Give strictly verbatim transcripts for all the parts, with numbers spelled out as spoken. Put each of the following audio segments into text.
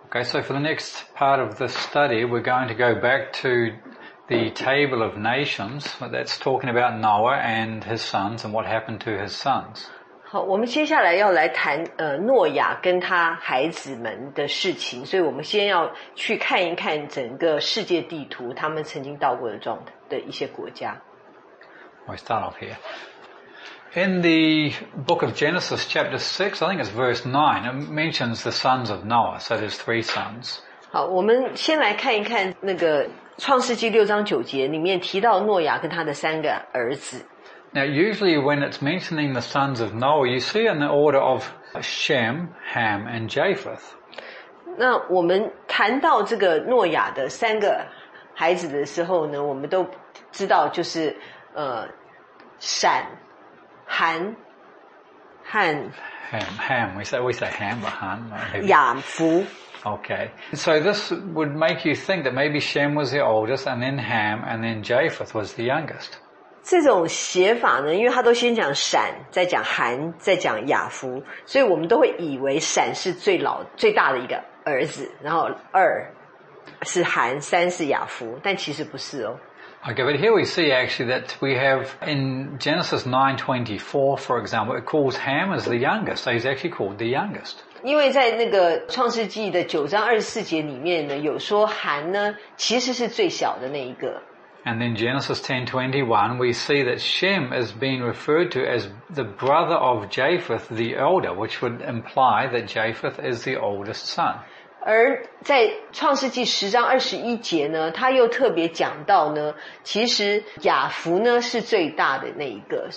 Okay, so for the next part of this study, we're going to go back to the table of nations. That's talking about Noah and his sons and what happened to his sons. 好，我们接下来要来谈呃诺亚跟他孩子们的事情，所以我们先要去看一看整个世界地图，他们曾经到过的状态的一些国家。 I start off here. In the book of Genesis, chapter six, I think it's verse nine, it mentions the sons of Noah. So there's three sons. 好，我们先来看一看那个创世纪六章九节里面提到诺亚跟他的三个儿子。 Now, usually when it's mentioning the sons of Noah, you see in the order of Shem, Ham, and Japheth. 那我们谈到这个诺亚的三个孩子的时候呢，我们都知道就是呃闪、含和 Ham, Ham. We say we say Ham, but Han. Maybe. 雅弗。 Okay. So this would make you think that maybe Shem was the oldest, and then Ham, and then Japheth was the youngest. 这种写法呢，因为他都先讲闪，再讲含，再讲雅弗，所以我们都会以为闪是最老最大的一个儿子，然后二是含，三是雅弗，但其实不是哦。 Okay, but here we see actually that we have in Genesis nine twenty-four, for example, it calls Ham as the youngest, so he's actually called the youngest. 因为在那个创世纪的九章二十四节里面呢，有说含呢其实是最小的那一个。 And then Genesis ten twenty-one, we see that Shem is being referred to as the brother of Japheth, the elder, which would imply that Japheth is the oldest son. 而在创世纪十章二十一节呢，他又特别讲到呢，其实雅弗呢是最大的那一个。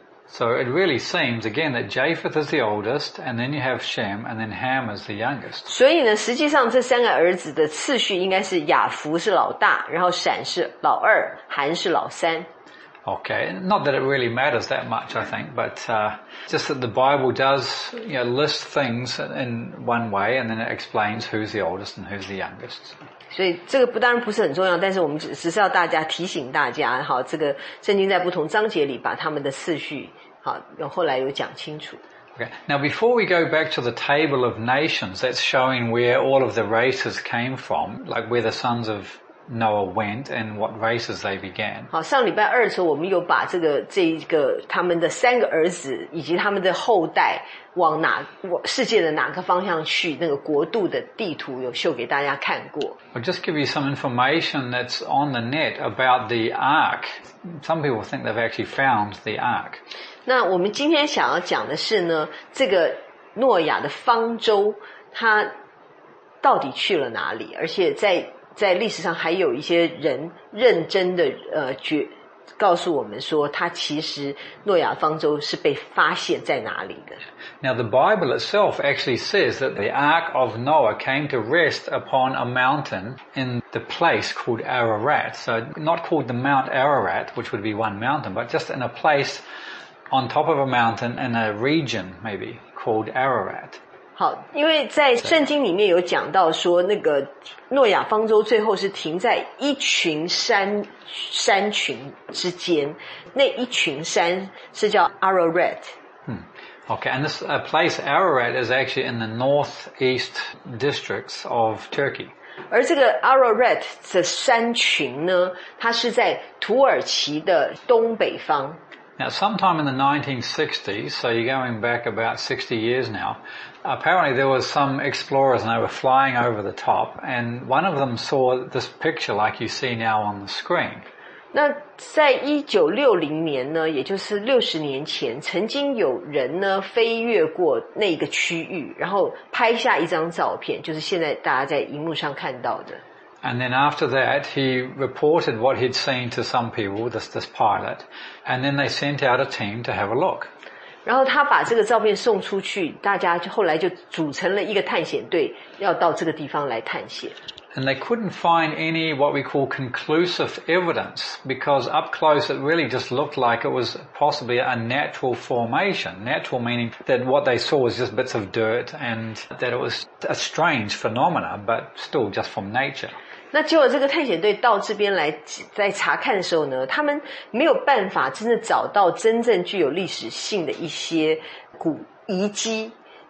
So it really seems again that Japheth is the oldest, and then you have Shem, and then Ham is the youngest. 所以呢，实际上这三个儿子的次序应该是雅弗是老大，然后闪是老二，含是老三。 Okay, not that it really matters that much, I think, but uh, just that the Bible does, you know, list things in one way, and then it explains who's the oldest and who's the youngest. 所以这个不当然不是很重要，但是我们只是要大家提醒大家，好，这个圣经在不同章节里把他们的次序，好，后来有讲清楚。 Okay. Now, before we go back to the table of nations, that's showing where all of the races came from, like where the sons of Noah went and what races they began. 好，上礼拜二的时候，我们有把这个这一个他们的三个儿子以及他们的后代往哪世界的哪个方向去，那个国度的地图有秀给大家看过。 I'll just give you some information that's on the net about the ark. Some people think they've actually found the ark. 那我们今天想要讲的是呢，这个诺亚的方舟，它到底去了哪里？而且在在历史上还有一些人认真的呃觉告诉我们说，他其实诺亚方舟是被发现在哪里的。 Now the Bible itself actually says that the Ark of Noah came to rest upon a mountain in the place called Ararat. So not called the Mount Ararat, which would be one mountain, but just in a place on top of a mountain in a region maybe called Ararat. 好，因为在圣经里面有讲到说，那个诺亚方舟最后是停在一群山山群之间，那一群山是叫 Ararat。 Hmm. Okay, and this uh, place Ararat is actually in the northeast districts of Turkey. 而这个 Ararat 的山群呢，它是在土耳其的东北方。 Now, sometime in the nineteen sixties, so you're going back about sixty years now, apparently there was some explorers and they were flying over the top, and one of them saw this picture like you see now on the screen. 那在一九六零年呢，也就是六十年前，曾经有人呢飞越过那个区域，然后拍下一张照片，就是现在大家在荧幕上看到的。 And then after that, he reported what he'd seen to some people, this, this pilot, and then they sent out a team to have a look. 然后他把这个照片送出去，大家就后来就组成了一个探险队，要到这个地方来探险。 And they couldn't find any what we call conclusive evidence, because up close it really just looked like it was possibly a natural formation. Natural meaning that what they saw was just bits of dirt and that it was a strange phenomena, but still just from nature. 那结果这个探险队到这边来在查看的时候呢，他们没有办法真的找到真正具有历史性的一些古遗迹，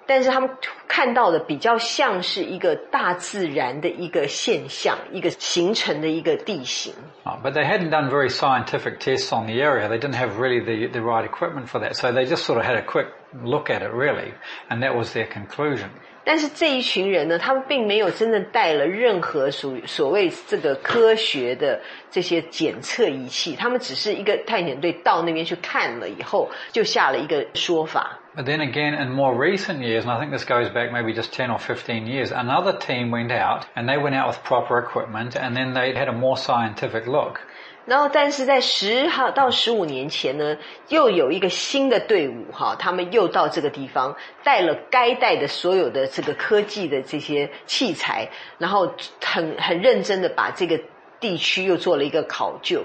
但是他们看到的比较像是一个大自然的一个现象，一个形成的一个地形。 Oh, but they hadn't done very scientific tests on the area. They didn't have really the, the right equipment for that. So they just sort of had a quick look at it really, and that was their conclusion. 但是这一群人呢，他们并没有真正带了任何属于所谓这个科学的这些检测仪器，他们只是一个探险队到那边去看了以后，就下了一个说法。 But then again, in more recent years, and I think this goes back maybe just ten or fifteen years, another team went out, and they went out with proper equipment, and then they had a more scientific look. 然后但是在十到十五年前呢，又有一个新的队伍哈，他们又到这个地方，带了该带的所有的这个科技的这些器材，然后很很认真的把这个地区又做了一个考究。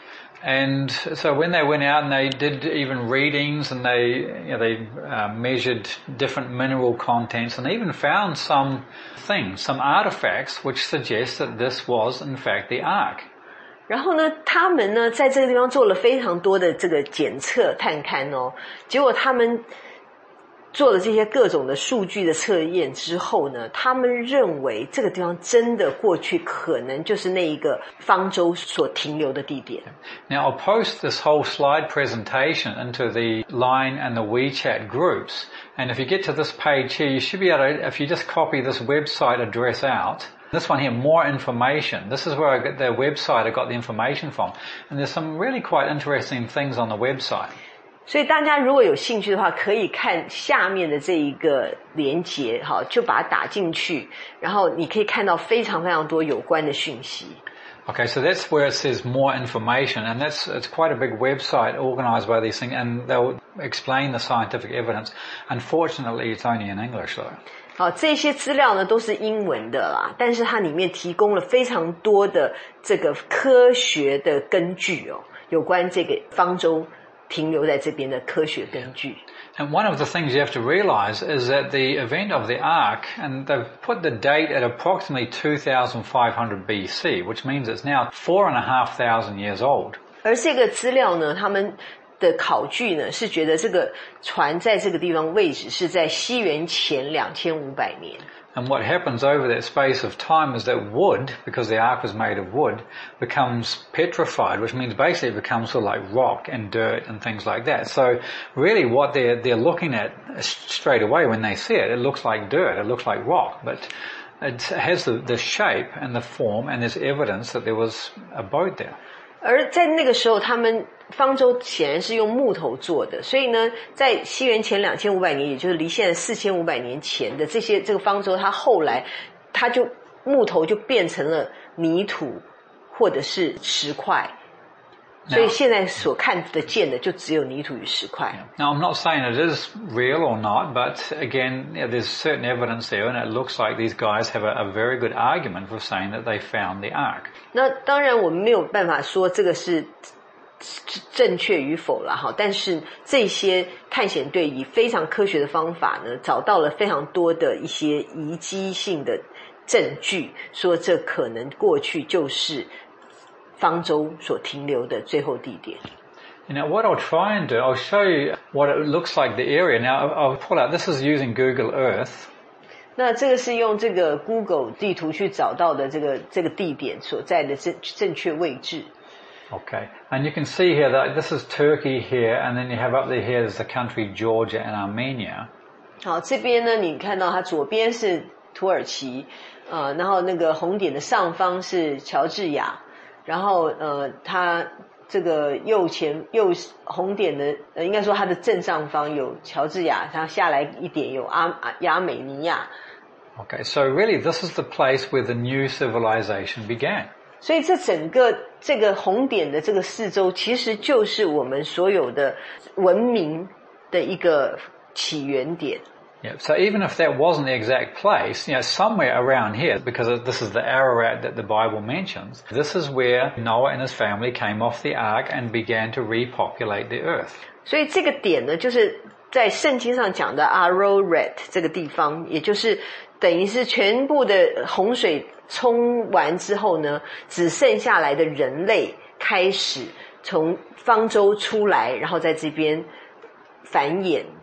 And so when they went out and they did even readings and they, you know, they uh, measured different mineral contents and even found some things, some artifacts which suggest that this was in fact the ark. 然后呢，他们呢在这个地方做了非常多的这个检测探勘哦，结果他们做了这些各种的数据的测验之后呢，他们认为这个地方真的过去可能就是那一个方舟所停留的地点。 Now I'll post this whole slide presentation into the Line and the WeChat groups, and if you get to this page here, you should be able to, if you just copy this website address out, this one here, more information. This is where I got the website I got the information from, and there's some really quite interesting things on the website. 所以大家如果有兴趣的话，可以看下面的这一个连结，好，就把它打进去，然后你可以看到非常非常多有关的讯息。 Okay, so that's where it says more information, and that's it's quite a big website organized by these things, and they'll explain the scientific evidence. Unfortunately, it's only in English though. 好，这些资料呢都是英文的啦，但是它里面提供了非常多的这个科学的根据哦，有关这个方舟停留在这边的科学根据。 And one of the things you have to realize is that the event of the ark, and they've put the date at approximately two thousand five hundred B C, which means it's now four and a half thousand years old. 而这个资料呢，他们的考据呢是觉得这个船在这个地方位置是在西元前两千五百年。 And what happens over that space of time is that wood, because the ark was made of wood, becomes petrified, which means basically it becomes sort of like rock and dirt and things like that. So really what they're, they're looking at straight away when they see it, it looks like dirt, it looks like rock, but it has the, the shape and the form, and there's evidence that there was a boat there. 而在那个时候，他们方舟显然是用木头做的，所以呢，在西元前两千五百年，也就是离现在四千五百年前的这些这个方舟，它后来它就木头就变成了泥土或者是石块，所以现在所看得见的就只有泥土与石块。 Now I'm not saying it is real or not, but again, yeah, there's certain evidence there, and it looks like these guys have a, a very good argument for saying that they found the ark. 那当然我们没有办法说这个是正确与否啦，哈，但是这些探险队以非常科学的方法呢，找到了非常多的一些遗迹性的证据，说这可能过去就是方舟所停留的最后地点。 Now what I'll try and do, I'll show you what it looks like the area. Now I'll pull out, this is using Google Earth. 那这个是用这个 Google 地图去找到的这个这个地点所在的正正确位置。 Okay, and you can see here that this is Turkey here, and then you have up there here is the country Georgia and Armenia. 好，这边呢，你看到它左边是土耳其，呃，然后那个红点的上方是乔治亚，然后呃，它这个右前右红点的，呃，应该说它的正上方有乔治亚，它下来一点有阿亚美尼亚。 Okay, so really this is the place where the new civilization began. 所以这整个这个红点的这个四周，其实就是我们所有的文明的一个起源点。 Yeah, so even if that wasn't the exact place, you know, somewhere around here, because this is the Ararat that the Bible mentions, this is where Noah and his family came off the ark and began to repopulate the earth. 所以这个点呢，就是在圣经上讲的 Ararat 这个地方，也就是等于是全部的洪水冲完之后呢，只剩下来的人类开始从方舟出来，然后在这边繁衍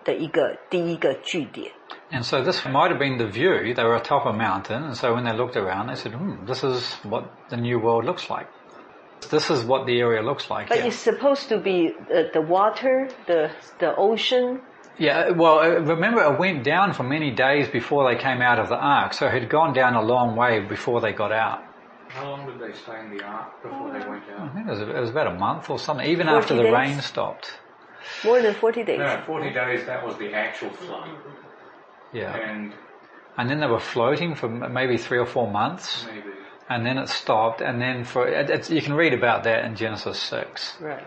的一个第一个据点。 And so this might have been the view. They were atop a mountain, and so when they looked around, they said, hmm, this is what the new world looks like. This is what the area looks like. But yeah. it's supposed to be uh, the water, the the ocean. Yeah, well, remember it went down for many days before they came out of the ark, so it had gone down a long way before they got out. How long did they stay in the ark before they went out? I think it was, it was about a month or something, even forty after the days? rain stopped. More than forty days. No, forty days, that was the actual flood. Yeah. And And then they were floating for maybe three or four months, maybe. and then it stopped, and then for, it, it's, you can read about that in Genesis six. Right.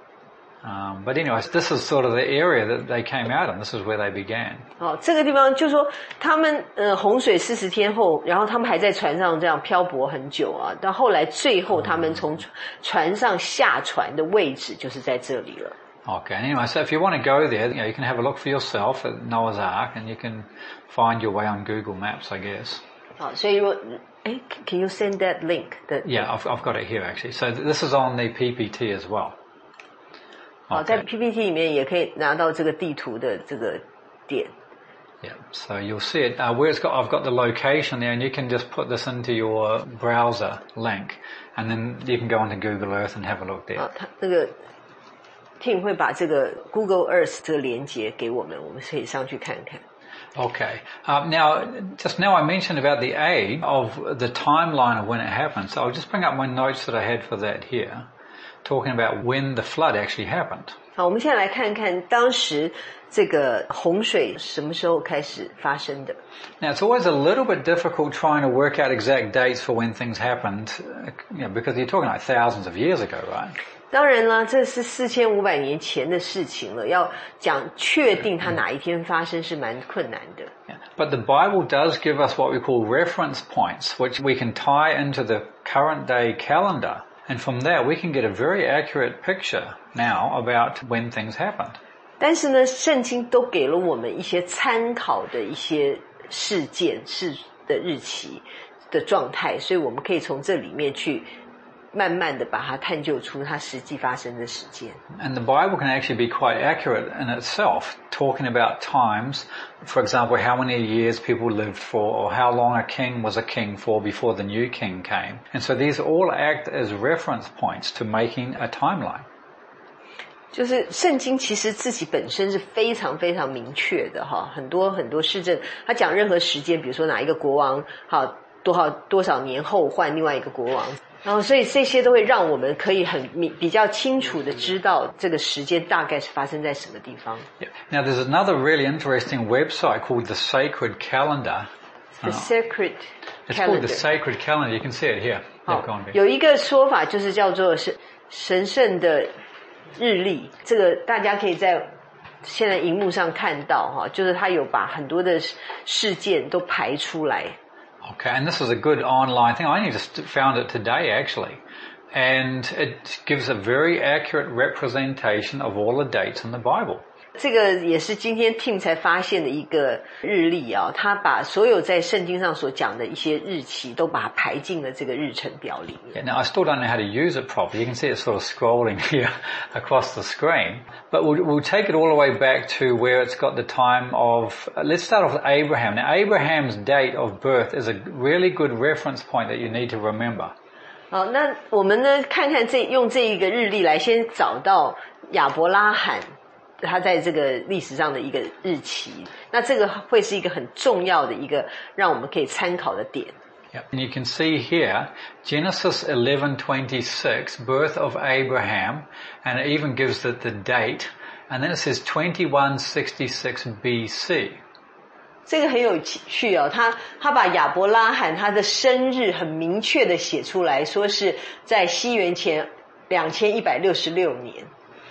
Um, but anyways, this is sort of the area that they came out in. This is where they began. 好，这个地方就说他们呃洪水四十天后，然后他们还在船上这样漂泊很久啊，到后来最后他们从船上下船的位置就是在这里了。 Okay, anyway, so if you want to go there, you know, you can have a look for yourself at Noah's Ark, and you can find your way on Google Maps, I guess. 好，所以如果哎 ，Can you send that link? That Yeah, I've, I've got it here actually. So this is on the P P T as well. 好，在 P P T 里面也可以拿到这个地图的这个点。 Yeah, so you'll see it uh, where it's got. I've got the location there, and you can just put this into your browser link, and then you can go onto Google Earth and have a look there. 啊，他那个 Tim 会把这个 Google Earth 这个连接给我们，我们可以上去看看。 Okay. Uh, now, just now I mentioned about the age of the timeline of when it happened. So I'll just bring up my notes that I had for that here, talking about when the flood actually happened. 好，我们现在来看看当时这个洪水什么时候开始发生的。 Now, it's always a little bit difficult trying to work out exact dates for when things happened, you know, because you're talking like thousands of years ago, right? 当然啦，这是四千五百年前的事情了，要讲确定它哪一天发生是蛮困难的。 Yeah. But the Bible does give us what we call reference points, which we can tie into the current day calendar. And from there, we can get a very accurate picture now about when things happened. 但是呢，圣经都给了我们一些参考的一些事件、事的日期的状态，所以我们可以从这里面去慢慢的把它探究出它实际发生的时间。 And the Bible can actually be quite accurate in itself, talking about times, for example, how many years people lived for, or how long a king was a king for before the new king came. And so these all act as reference points to making a timeline. 就是圣经其实自己本身是非常非常明确的哈，很多很多事证，他讲任何时间，比如说哪一个国王好多少多少年后换另外一个国王。然后，所以这些都会让我们可以很比较清楚的知道这个时间大概是发生在什么地方。 Yeah. Now, there's another really interesting website called the Sacred Calendar. The Sacred It's Calendar. called the Sacred Calendar. You can see it here. 好，有一个说法就是叫做是神圣的日历，这个大家可以在现在荧幕上看到哈，就是它有把很多的事件都排出来。 Okay, and this is a good online thing. I only just found it today, actually. And it gives a very accurate representation of all the dates in the Bible. 这个也是今天 Tim 才发现的一个日历啊，他把所有在圣经上所讲的一些日期都把它排进了这个日程表里面。 Yeah, now, I still don't know how to use it properly. You can see it sort of scrolling here across the screen. But we'll, we'll take it all the way back to where it's got the time of... Uh, let's start off with Abraham. Now, Abraham's date of birth is a really good reference point that you need to remember. 好，那我们呢看看这用这一个日历来先找到亚伯拉罕他在这个历史上的一个日期，那这个会是一个很重要的一个让我们可以参考的点。 Yep. And you can see here, Genesis eleven twenty-six, birth of Abraham, and it even gives it the date, and then it says twenty-one sixty-six B C. 这个很有趣哦，他他把亚伯拉罕他的生日很明确的写出来，说是在西元前两千一百六十六年。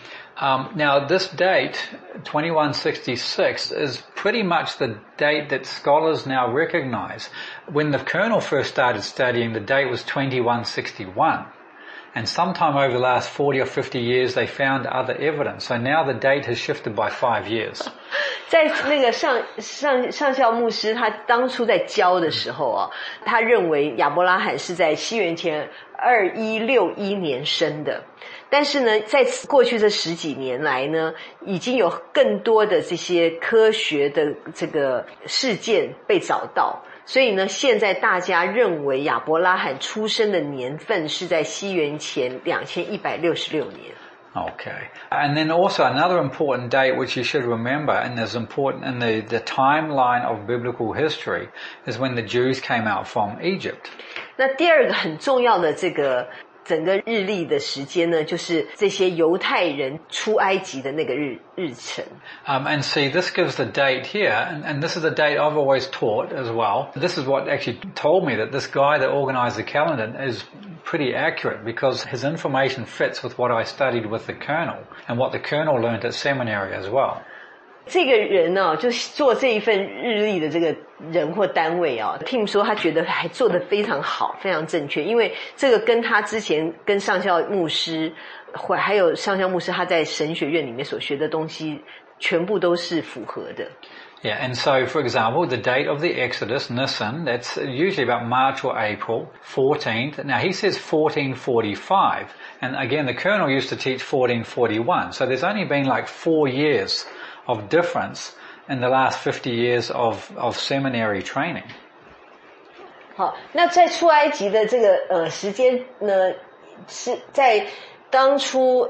Um, now this date, twenty-one sixty-six, is pretty much the date that scholars now recognize. When the Colonel first started studying, the date was twenty-one sixty-one. And sometime over the last forty or fifty years, they found other evidence. So now the date has shifted by five years. 在那个上上上校牧师他当初在教的时候啊，他认为亚伯拉罕是在西元前二一六一年生的。但是呢，在过去这十几年来呢，已经有更多的这些科学的这个事件被找到，所以呢，现在大家认为亚伯拉罕出生的年份是在西元前两千一百六十六年。 Okay. And then also another important date which you should remember and is important in the, the timeline of biblical history is when the Jews came out from Egypt. 那第二个很重要的这个整个日历的时间呢，就是这些犹太人出埃及的那个日日程。 Um, and see, this gives the date here, and, and this is the date I've always taught as well. This is what actually told me that this guy that organized the calendar is pretty accurate because his information fits with what I studied with the colonel and what the colonel learned at seminary as well. 这个人呢、哦，就是做这一份日历的这个人或单位啊、哦、，Tim 说他觉得还做得非常好，非常正确，因为这个跟他之前跟上校牧师，或还有上校牧师他在神学院里面所学的东西，全部都是符合的。 Yeah, and so, for example, the date of the Exodus, Nisan, that's usually about March or April, fourteenth. Now, he says fourteen forty-five, and again, the colonel used to teach fourteen forty-one, so there's only been like four years of difference in the last fifty years of, of seminary training. 好，那在出埃及的这个呃时间呢，是在当初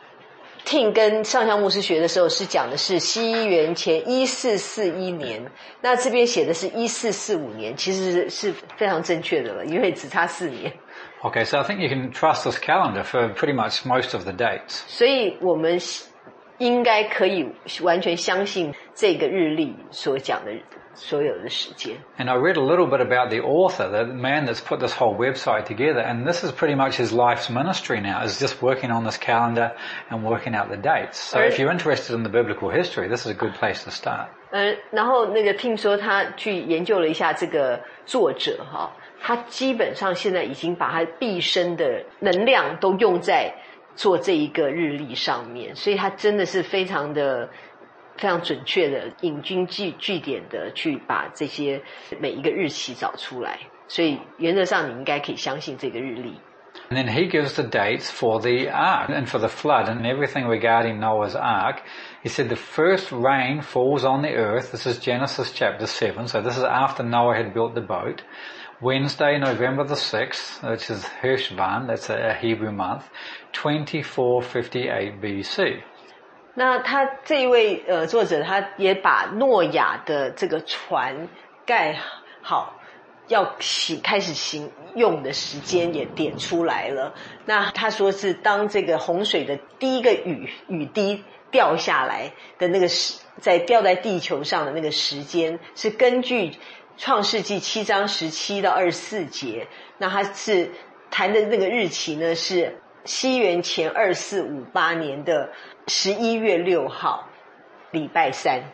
Tim 跟上校牧师学的时候是讲的是西元前一四四一年，那这边写的是一四四五年，其实是非常正确的了，因为只差四年。 Okay, so I think you can trust this calendar for pretty much most of the dates. 所以我们应该可以完全相信这个日历所讲的所有的时间。 And I read a little bit about the author, the man that's put this whole website together, and this is pretty much his life's ministry now, is just working on this calendar and working out the dates. So if you're interested in the biblical history, this is a good place to start. 嗯，然后那个 Tim 说他去研究了一下这个作者哈，他基本上现在已经把他毕生的能量都用在做这一个日历上面，所以他真的是非常的非常准确的引经据据典的去把这些每一个日期找出来，所以原则上你应该可以相信这个日历。 And then he gives the dates for the ark and for the flood and everything regarding Noah's ark. He said the first rain falls on the earth. This is Genesis chapter seven. So this is after Noah had built the boat. Wednesday, November the sixth, which is Heshvan, that's a Hebrew month, twenty-four fifty-eight B C. 那他这一位呃作者，他也把诺亚的这个船盖好要行开始行用的时间也点出来了。那他说是当这个洪水的第一个雨雨滴掉下来的那个时，在掉在地球上的那个时间，是根据创世纪七章十七到二十四节。那他是谈的那个日期呢，是西元前二四五八年的十一月六号，礼拜三。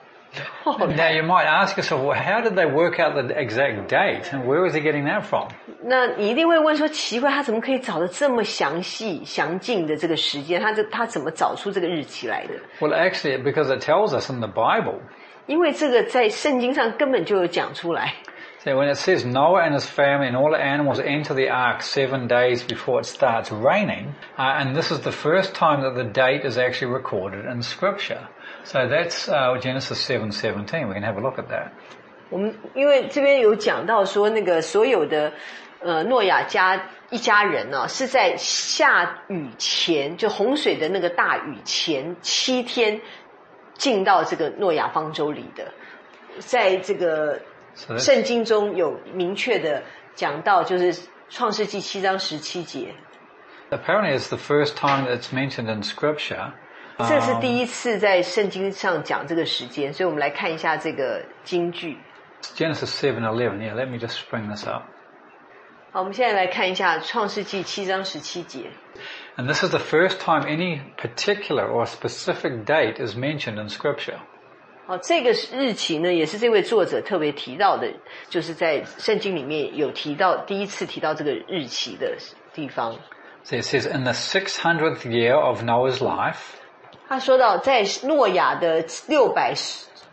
Now you might ask yourself, well, how did they work out the exact date and where was he getting that from? 那你一定会问说，奇怪，他怎么可以找得这么详细详尽的这个时间？他这他怎么找出这个日期来的？ Well, actually, because it tells us in the Bible. 因为这个在圣经上根本就有讲出来。 So when it says Noah and his family and all the animals enter the ark seven days before it starts raining, uh, and this is the first time that the date is actually recorded in Scripture. So that's uh, Genesis seven seventeen. We can have a look at that. 我们因为这边有讲到说，那个所有的呃诺亚家一家人呢、啊，是在下雨前，就洪水的那个大雨前七天进到这个诺亚方舟里的，在这个圣经中有明确的讲到，就是创世纪七章十七节。 Apparently, it's the first time that it's mentioned in Scripture. 这是第一次在圣经上讲这个时间，所以我们来看一下这个经句。 Genesis seven eleven. Yeah, let me just bring this up. 好，我们现在来看一下创世纪七章十七节。 And this is the first time any particular or specific date is mentioned in Scripture. 好，这个日期呢，也是这位作者特别提到的，就是在圣经里面有提到第一次提到这个日期的地方。 So it says, in the six hundredth year of Noah's life. 他说到，在诺亚的六百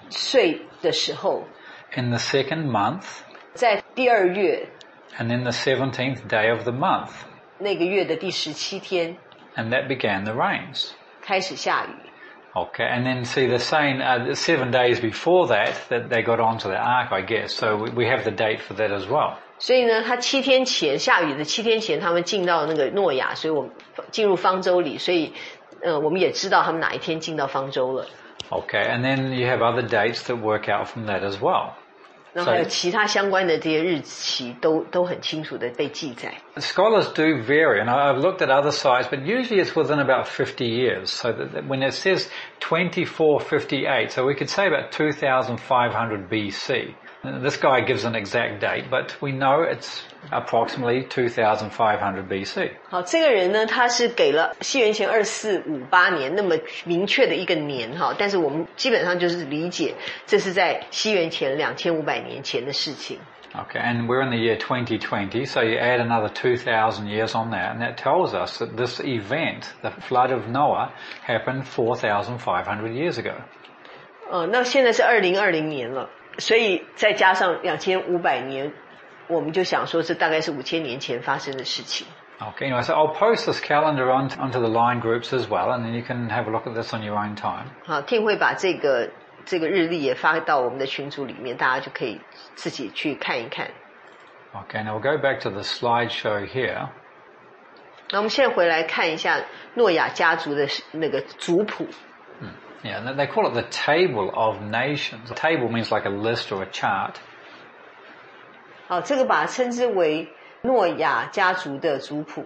岁的时候， in the second month, 在第二月 and in the seventeenth day of the month. 那个月的第十七天 And that began the rains. 开始下雨。 Okay, and then see the saying, uh, the seven days before that, that they got onto the ark, I guess. So we, we have the date for that as well. 所以呢，他七天前下雨的七天前，他们进到那个诺亚，所以我们进入方舟里，所以呃，我们也知道他们哪一天进到方舟了。 Okay, and then you have other dates that work out from that as well. 然后还有其他相关的这些日期都都很清楚的被记载。 Scholars do vary, and I've looked at other sites, but usually it's within about fifty years. So that when it says twenty-four fifty-eight, so we could say about two thousand five hundred B C. This guy gives an exact date, but we know it's approximately two thousand five hundred B C. 好，这个人呢，他是给了西元前二四五八年那么明确的一个年哈，但是我们基本上就是理解这是在西元前两千五百年前的事情。 Okay, and we're in the year twenty twenty, so you add another two thousand years on that, and that tells us that this event, the flood of Noah, happened four thousand five hundred years ago. 呃，那现在是二零二零年了，所以再加上两千五百年，我们就想说这大概是五千年前发生的事情。 Okay, anyway, so I'll post this calendar on, onto the line groups as well, and then you can have a look at this on your own time. 好，Tim会把这个这个日历也发到我们的群组里面，大家就可以自己去看一看。 Okay, now we'll go back to the slideshow here. 那我们现在回来看一下诺亚家族的那个族谱。 Yeah, and they call it the Table of Nations. A table means like a list or a chart. 好，这个把它称之为诺亚家族的族谱。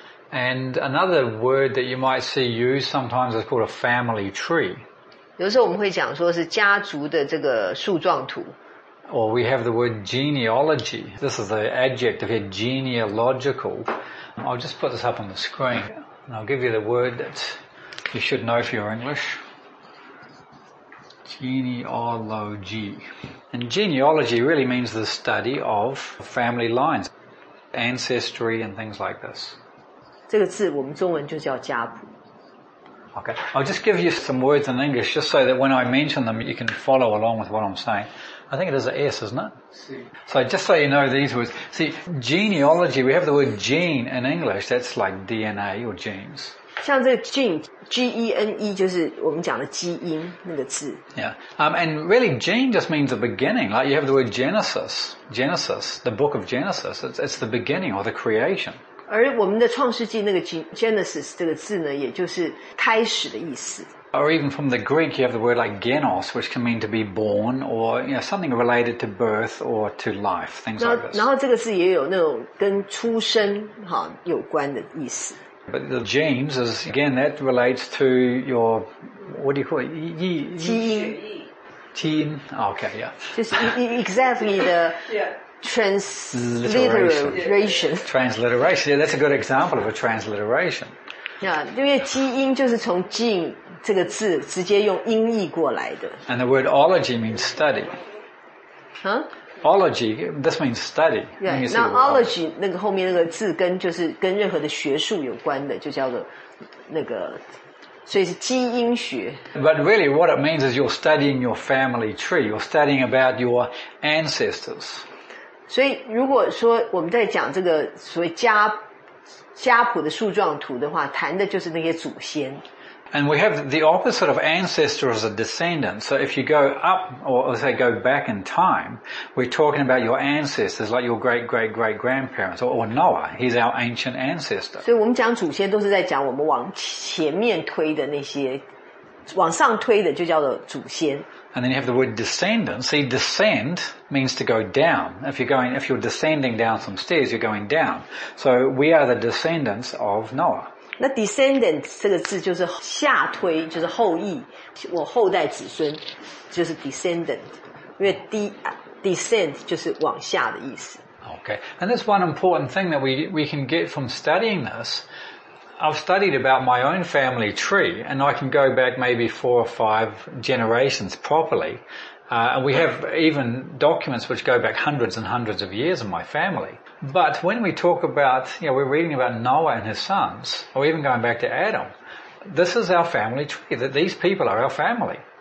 And another word that you might see used sometimes is called a family tree. 有的时候我们会讲说是家族的这个树状图。 Or we have the word genealogy. This is the adjective here, genealogical. I'll just put this up on the screen, and I'll give you the word that you should know for your English. Genealogy. And genealogy really means the study of family lines, ancestry and things like this. 这个字我们中文就叫家谱。 Okay, I'll just give you some words in English just so that when I mention them you can follow along with what I'm saying. I think it is an S, isn't it? See. So just so you know these words. See, genealogy, we have the word gene in English, that's like D N A or genes. 像这个 gene G E N E 就是我们讲的基因那个字。 Yeah. Um, and really gene just means the beginning. Like you have the word Genesis. Genesis, the book of Genesis. It's, it's the beginning or the creation. 而我们的创世纪那个 Genesis 这个字呢，也就是开始的意思。 Or even from the Greek you have the word like genos, which can mean to be born or, you know, something related to birth or to life, things 然后 like this. 然后这个字也有那种跟出生哈有关的意思。 But the genes is, again, that relates to your, what do you call it? Yi, 基因 Gene. Oh, okay, yeah. 就是 exactly the transliteration。 Transliteration. Yeah, that's a good example of a transliteration. 呀，因为基因就是从 gene 这个字直接用音译过来的。 And the word ology means study. 啊 Ology, this means study. 对 When you，see 那 the word ology 那个后面那个字根就是跟任何的学术有关的，就叫做那个，所以是基因学。 But really what it means is you're studying your family tree. You're studying about your ancestors. 所以如果说我们在讲这个所谓家家谱的树状图的话，谈的就是那些祖先。 And we have the opposite of ancestor as a descendant. So if you go up, or say go back in time, we're talking about your ancestors, like your great-great-great-grandparents, or, or Noah. He's our ancient ancestor. 所以我们讲祖先都是在讲我们往前面推的那些，往上推的就叫做祖先。 And then you have the word descendant. See, descend means to go down. If you're going, if you're descending down some stairs, you're going down. So we are the descendants of Noah. 那 descendant 这个字就是下推，就是后裔，我后代子孙就是 descendant， 因为 de descend 就是往下的意思。 Okay. And that's one important thing that we, we can get from studying this. I've studied about my own family tree, and I can go back maybe four or five generations properly. Uh, and we have even documents which go back hundreds and hundreds of years in my family. But when we talk about, you know, we're reading about Noah and his sons, or even going back to Adam, this is our family tree, that these people are our family.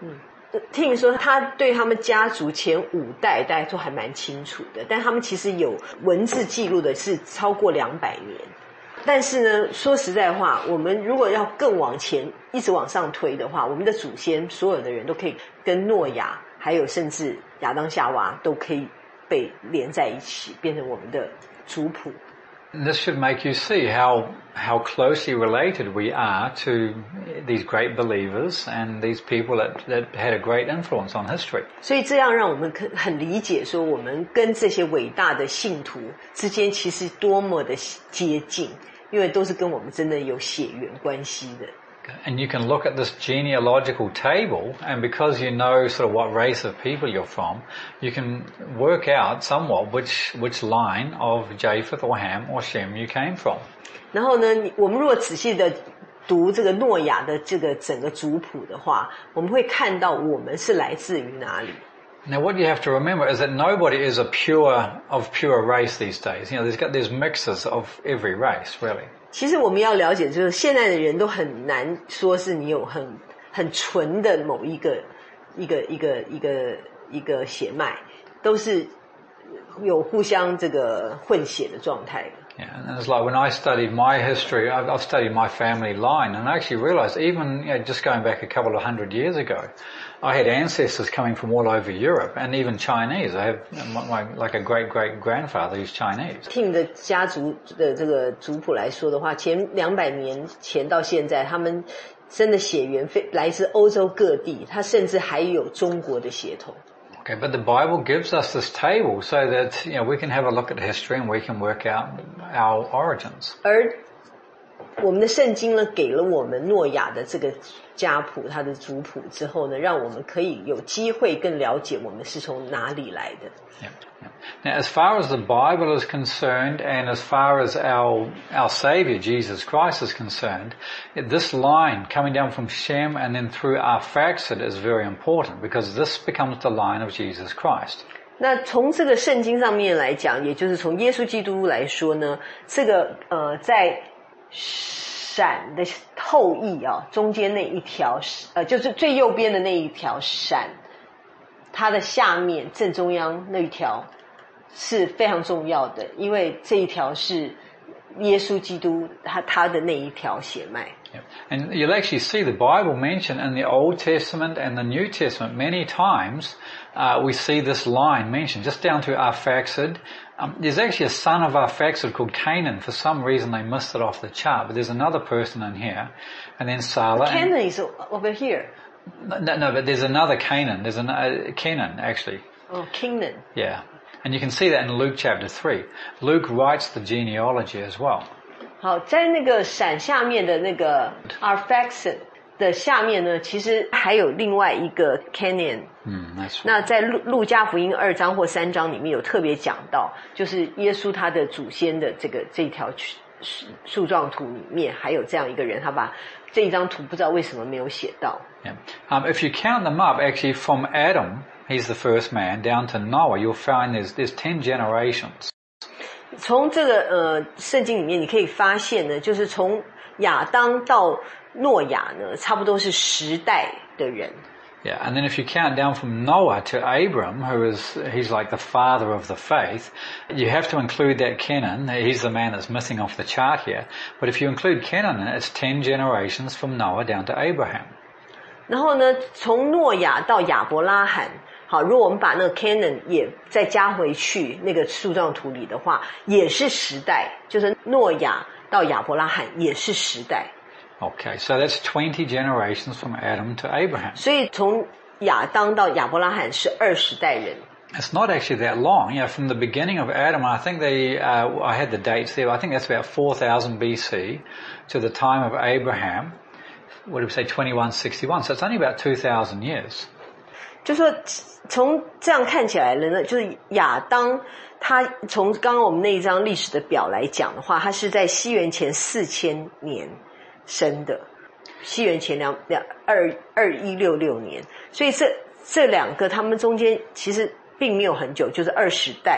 听说他对他们家族前五代大家都还蛮清楚的，但他们其实有文字记录的是超过两百年。但是呢，说实在话，我们如果要更往前一直往上推的话，我们的祖先所有的人都可以跟诺亚还有甚至亚当夏娃都可以被连在一起，变成我们的族谱。 This should make you see how how closely related we are to these great believers and these people that, that had a great influence on history. 所以这样让我们很理解说，我们跟这些伟大的信徒之间其实多么的接近，因为都是跟我们真的有血缘关系的。 And you can look at this genealogical table, and because you know sort of what race of people you're from, you can work out somewhat which which line of Japheth or Ham or Shem you came from. 然后呢，我们如果仔细的读这个诺亚的这个整个族谱的话，我们会看到我们是来自于哪里。 Now, what you have to remember is that nobody is a pure of pure race these days. You know, there's got there's mixes of every race, really. 其实我们要了解，就是现在的人都很难说是你有很很纯的某一个一个一个一个一个血脉，都是有互相这个混血的状态的。 Yeah, and it's like when I studied my history, I've, I've studied my family line, and I actually realized even, you know, just going back a couple of hundred years ago, I had ancestors coming from all over Europe, and even Chinese. I have my, like a great-great-grandfather who's Chinese. Tim 的家族的这个族谱来说的话，前两百年前到现在，他们真的血缘非来自欧洲各地，他甚至还有中国的血统。 Okay, but the Bible gives us this table so that, you know, we can have a look at history and we can work out our origins. 而我们的圣经呢，给了我们诺亚的这个家谱，他的族谱之后呢，让我们可以有机会更了解我们是从哪里来的。 Yeah, yeah. Now, as far as the Bible is concerned, and as far as our our Savior Jesus Christ is concerned, this line coming down from Shem and then through Arphaxad is very important because this becomes the line of Jesus Christ. 那从这个圣经上面来讲，也就是从耶稣基督来说呢，这个呃，在闪的后裔啊，中间那一条呃，就是最右边的那一条闪。它的下面正中央那一条是非常重要的，因为这一条是耶稣基督他他的那一条血脉。 And you'll actually see the Bible mentioned in the Old Testament and the New Testament many times. Uh, we see this line mentioned just down to Arphaxad. Um, there's actually a son of Arphaxad called Canaan. For some reason they missed it off the chart, but there's another person in here, and then Salah. Canaan is over here. No, no, but there's another Canaan. There's an uh, Kenan, actually. Oh, Canaan. Yeah. And you can see that in Luke chapter three. Luke writes the genealogy as well. 好，在那个闪下面的那个 Arphaxad 的下面呢，其实还有另外一个 Canaan。 嗯，那是。 那在路路加福音二章或三章里面有特别讲到，就是耶稣他的祖先的这个这一条树状图里面还有这样一个人，他把这一张图不知道为什么没有写到。 Yeah. Um, if you count them up, actually from Adam, he's the first man, down to Noah, you'll find there's there's ten generations. 从这个呃圣经里面你可以发现呢，就是从亚当到诺亚呢，差不多是十代的人。 Yeah, and then if you count down from Noah to Abram, who is, he's like the father of the faith, you have to include that Kenan. He's the man that's missing off the chart here. But if you include Kenan, it's ten generations from Noah down to Abraham. 然后呢，从诺亚到亚伯拉罕，好，如果我们把那个 Kenan 也再加回去那个树状图里的话，也是十代，就是诺亚到亚伯拉罕也是十代。 Okay, so that's twenty generations from Adam to Abraham. 所以从亚当到亚伯拉罕是二十代人。 It's not actually that long. You know, from the beginning of Adam, I think they, uh, I had the dates there, I think that's about four thousand B C to the time of Abraham. What do we say, twenty-one sixty-one? So it's only about two thousand years. 就说从这样看起来呢，就是亚当他从刚刚我们那一张历史的表来讲的话，他是在西元前四千年生的，西元前两两二二一六六年，所以这这两个他们中间其实并没有很久，就是二十代。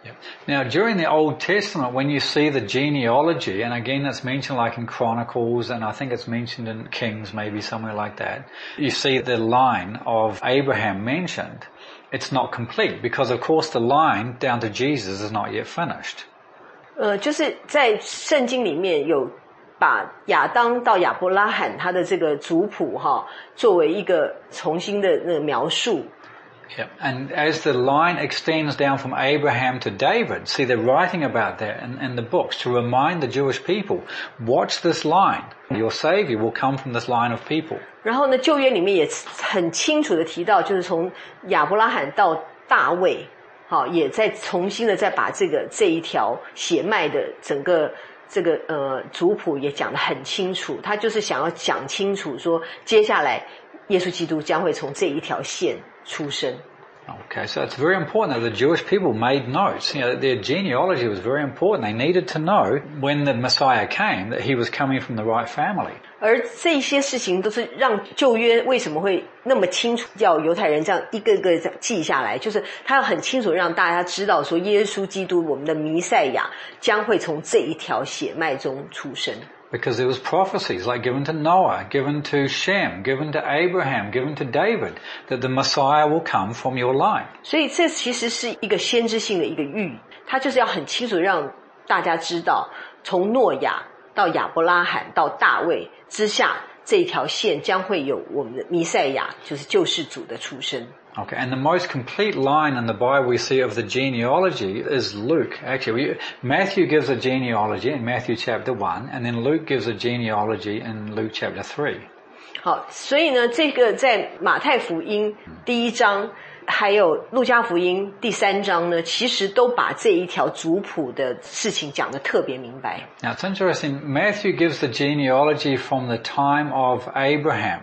Now, during the Old Testament, when you see the genealogy, and again that's mentioned like in Chronicles, and I think it's mentioned in Kings, maybe somewhere like that, you see the line of Abraham mentioned. It's not complete, because of course the line down to Jesus is not yet finished. 呃，就是在圣经里面有把亚当到亚伯拉罕他的这个族谱哈，作为一个重新的那个描述。 Yeah. And as the line extends down from Abraham to David, see they're writing about that in, in the books to remind the Jewish people, watch this line. Your Savior will come from this line of people. 然后呢，旧约里面也很清楚的提到，就是从亚伯拉罕到大卫，好，也在重新的再把这个这一条血脉的整个这个呃族谱也讲得很清楚。他就是想要讲清楚说，接下来耶稣基督将会从这一条线出生。 Okay, so it's very important that the Jewish people made notes. You know, their genealogy was very important. They needed to know when the Messiah came that he was coming from the right family. 而这些事情都是让旧约为什么会那么清楚，要犹太人这样一个个记下来，就是他要很清楚让大家知道说，耶稣基督我们的弥赛亚将会从这一条血脉中出生。 Because there was prophecies like given to Noah, given to Shem, given to Abraham, given to David, that the Messiah will come from your line. 所以这其实是一个先知性的一个预，他就是要很清楚让大家知道，从诺亚到亚伯拉罕到大卫之下，这一条线将会有我们的弥赛亚，就是救世主的出生。 Okay, and the most complete line in the Bible we see of the genealogy is Luke. Actually, we, Matthew gives a genealogy in Matthew chapter one, and then Luke gives a genealogy in Luke chapter three. 好，所以呢，这个在马太福音第一章，还有路加福音第三章呢，其实都把这一条族谱的事情讲得特别明白。 Now it's interesting, Matthew gives the genealogy from the time of Abraham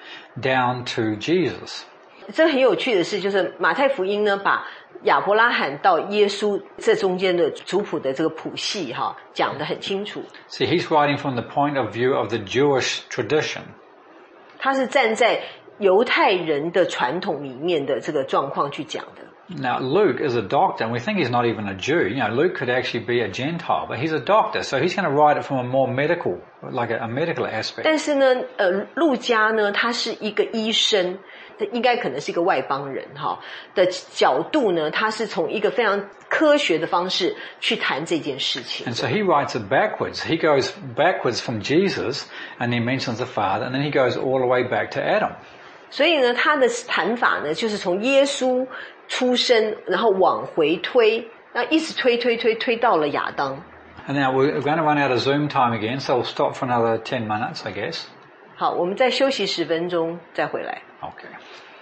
down to Jesus. 这很有趣的是，就是马太福音呢，把亚伯拉罕到耶稣这中间的族谱的这个谱系哈，讲得很清楚。 See, he's writing from the point of view of the Jewish tradition. 他是站在犹太人的传统里面的这个状况去讲的。 Now, Luke is a doctor, and we think he's not even a Jew. You know, Luke could actually be a Gentile, but he's a doctor, so he's going to write it from a more medical, like a, a medical aspect. 但是呢，呃，路加呢，他是一个医生，应该可能是一个外邦人哈的角度呢，他是从一个非常科学的方式去谈这件事情。 And so he writes it backwards. He goes backwards from Jesus, and he mentions the Father, and then he goes all the way back to Adam. 所以呢，他的谈法呢，就是从耶稣出生，然后往回推，那一直推推推推到了亚当。 And now we're going to run out of Zoom time again, so we'll stop for another ten minutes, I guess. 好，我们再休息十分钟，再回来。 Okay.